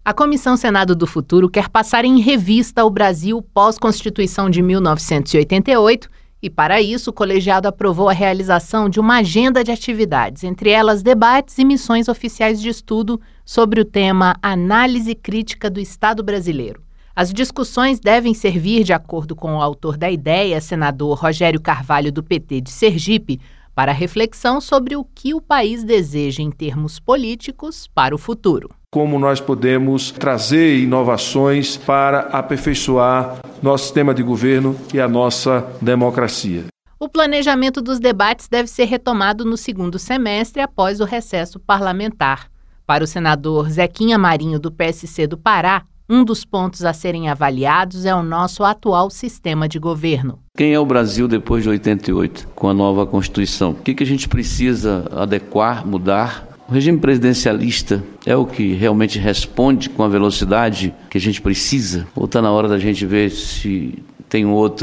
A Comissão Senado do Futuro quer passar em revista o Brasil pós-Constituição de 1988 e, para isso, o colegiado aprovou a realização de uma agenda de atividades, entre elas debates e missões oficiais de estudo sobre o tema Análise Crítica do Estado Brasileiro. As discussões devem servir, de acordo com o autor da ideia, senador Rogério Carvalho, do PT de Sergipe, para reflexão sobre o que o país deseja em termos políticos para o futuro. Como nós podemos trazer inovações para aperfeiçoar nosso sistema de governo e a nossa democracia. O planejamento dos debates deve ser retomado no segundo semestre após o recesso parlamentar. Para o senador Zequinha Marinho, do PSC do Pará, um dos pontos a serem avaliados é o nosso atual sistema de governo. Quem é o Brasil depois de 88, com a nova Constituição? O que a gente precisa adequar, mudar? O regime presidencialista é o que realmente responde com a velocidade que a gente precisa? Ou está na hora da gente ver se tem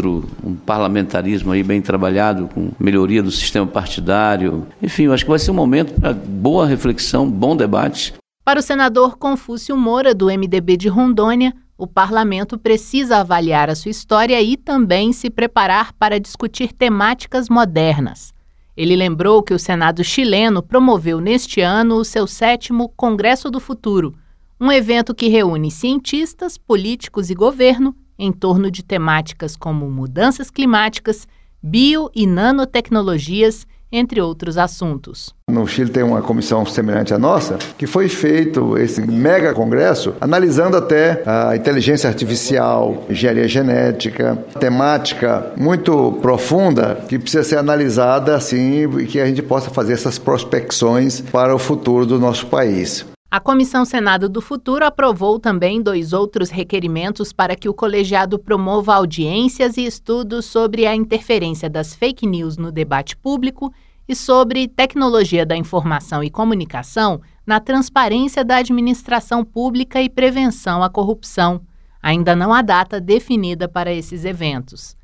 um parlamentarismo aí bem trabalhado, com melhoria do sistema partidário? Enfim, eu acho que vai ser um momento para boa reflexão, bom debate. Para o senador Confúcio Moura, do MDB de Rondônia, o parlamento precisa avaliar a sua história e também se preparar para discutir temáticas modernas. Ele lembrou que o Senado chileno promoveu neste ano o seu 7º Congresso do Futuro, um evento que reúne cientistas, políticos e governo em torno de temáticas como mudanças climáticas, bio- e nanotecnologias, entre outros assuntos. No Chile tem uma comissão semelhante à nossa, que foi feito esse mega congresso, analisando até a inteligência artificial, engenharia genética, temática muito profunda, que precisa ser analisada assim, e que a gente possa fazer essas prospecções para o futuro do nosso país. A Comissão Senado do Futuro aprovou também 2 outros requerimentos para que o colegiado promova audiências e estudos sobre a interferência das fake news no debate público e sobre tecnologia da informação e comunicação na transparência da administração pública e prevenção à corrupção. Ainda não há data definida para esses eventos.